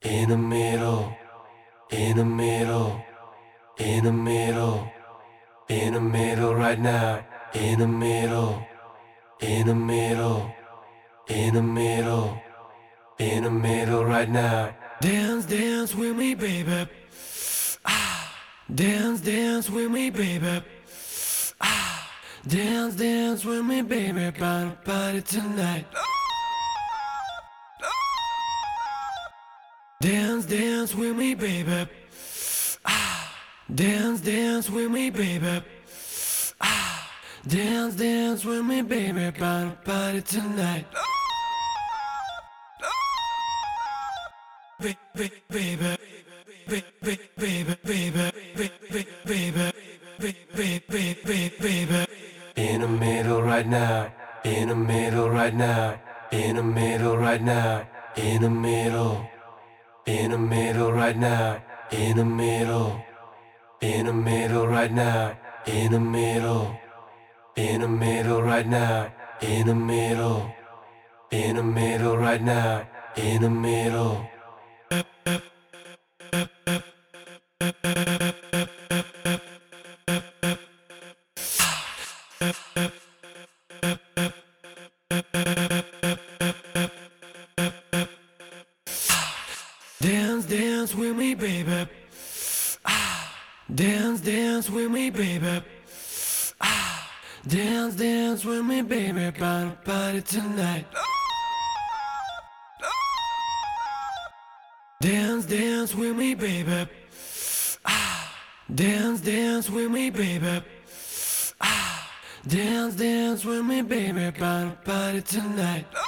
in the middle, in the middle, in the middle, in the middle right now, in the middle, in the middle, in the middle, in the middle right now. Dance, dance with me, baby. Ah, dance, dance with me, baby. Ah, dance, dance with me, baby. Party tonight. Dance, dance with me, baby. Ah, dance, dance with me, baby. Ah, dance, dance with me, baby. Party tonight. Baby, baby, baby, baby, baby, baby, baby. In the middle right now. In the middle right now. In the middle right now. In the middle. In the middle right now, in the middle, in the middle right now, in the middle, in the middle right now, in the middle, in the middle right now, in the middle. Dance, dance with me, baby. Ah, dance, dance with me, baby. Ah, dance, dance with me, baby. Party tonight. Dance, dance with me, baby. Ah, dance, dance with me, baby. Ah, dance, dance with me, baby. Party tonight.